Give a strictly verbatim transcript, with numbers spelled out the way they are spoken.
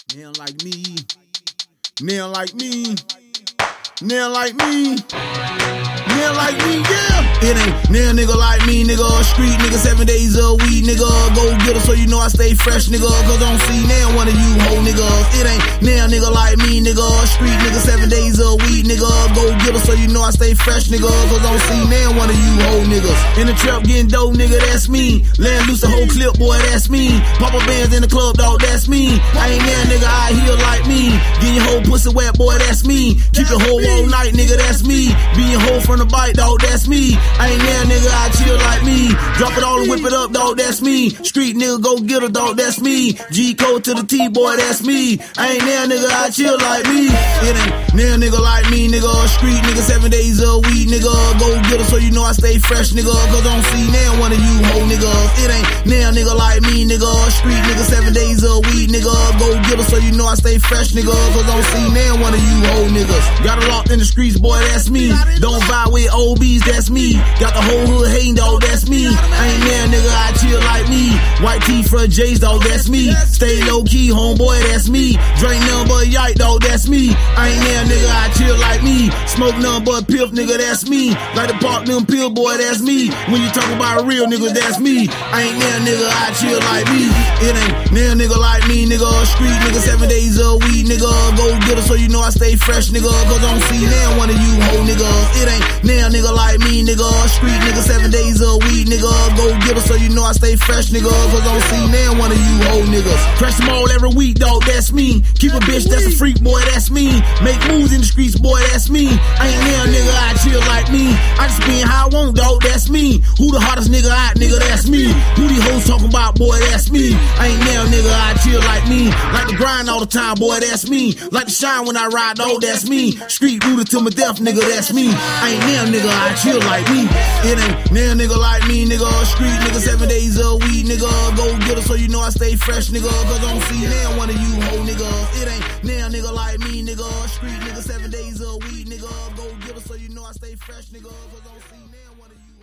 Man like me, man like me, man like me, man like me, yeah. It ain't now nigga like me, nigga. Street nigga, seven days a week, nigga. Go get her so you know I stay fresh, nigga. Cause I don't see now one of you hoe niggas. It ain't now nigga like me, nigga. Street nigga, seven days a week, nigga. Go get her so you know I stay fresh, nigga. Cause I don't see now one of you hoe niggas. In the trap getting dope, nigga, that's me. Land loose a whole clip, boy, that's me. Papa bands in the club, dog, that's me. I ain't now nigga out here like me. Get your whole pussy wet, boy, that's me. Keep your whole all night, nigga, that's me. Being whole from the bite, dog, that's me. I ain't there, nigga, I chill like me. Drop it all and whip it up, dog, that's me. Street nigga, go get her, dog, that's me. G code to the T, boy, that's me. I ain't there, nigga, I chill like me. It ain't there, nigga, like me, nigga. Street nigga, seven days a week, nigga. Go get her so you know I stay fresh, nigga. Cause I don't see now one of you hoe niggas. It ain't there, nigga, like me, nigga. Street nigga, seven days a week, nigga. Go get her so you know I stay fresh, nigga. Cause I don't see now one of you hoe niggas. Got her locked in the streets, boy, that's me. Don't vibe with O Bs, that's me. Got the whole hood hating, dog, that's me. I ain't there, nigga, I chill like me. White tee for J's, dog, that's me. Stay low key, homeboy, that's me. Drink none but yike, dog, that's me. I ain't there, nigga, I chill like me. Smoke none but piff, nigga, that's me. Like the park them pill, boy, that's me. When you talk about a real nigga, that's me. I ain't there, nigga, I chill like me. It ain't there, nigga, like me, nigga. Street nigga, seven days a week, nigga. Go get her so you know I stay fresh, nigga. Cause I don't see now one of you hoe niggas. It ain't now, nigga, like me, nigga. Street nigga, seven days a week, nigga. Go get her so you know I stay fresh, nigga. Cause I don't see now one of you hoe niggas. Crash them all every week, dog, that's me. Keep a bitch, that's a freak, boy, that's me. Make moves in the streets, boy, that's me. I ain't now, nigga, I chill like me. I just spin how I want, dog, that's me. Who the hottest nigga out, nigga, that's me. Who these hoes talking about, boy, that's me. I ain't now, nigga, I chill like me. Like to grind all the time, boy, that's me. Like to shine when I ride, dog, that's me. Street rooted till my death, nigga, that's me. I ain't now, nigga, I chill like me. It ain't now, nigga, like me, nigga. Street nigga, seven days a week, nigga. Go get her so you know I stay fresh, nigga. Cause I don't see now one of you hoe niggas. It ain't now, nigga, like me, nigga. Street nigga, seven days a week, nigga. Go get her so you know I stay fresh, nigga. Cause I don't see now one of you.